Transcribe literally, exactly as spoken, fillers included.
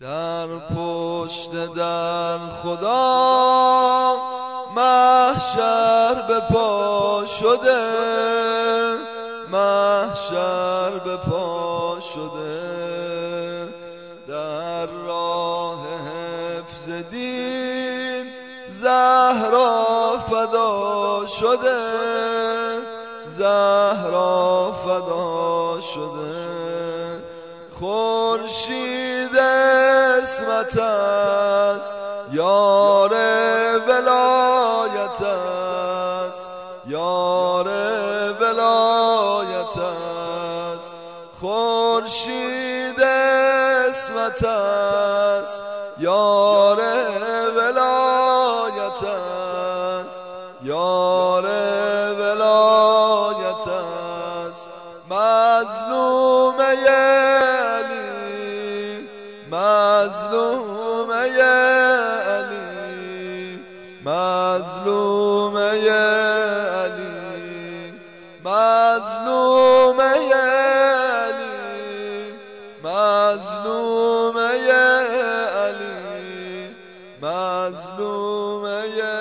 در پشت در خدا محشر به پا شده، محشر به پا شده. در راه حفظ دین زهرا فدا شده، زهرا فدا شده. خورشید عصمت است، یار ولایت است، یار ولایت است. خورشید عصمت است، یار ولایت است، یار ولایت است. مظلومه علی، مظلومه علی، مظلومه علی، مظلومه علی، مظلومه علی، مظلومه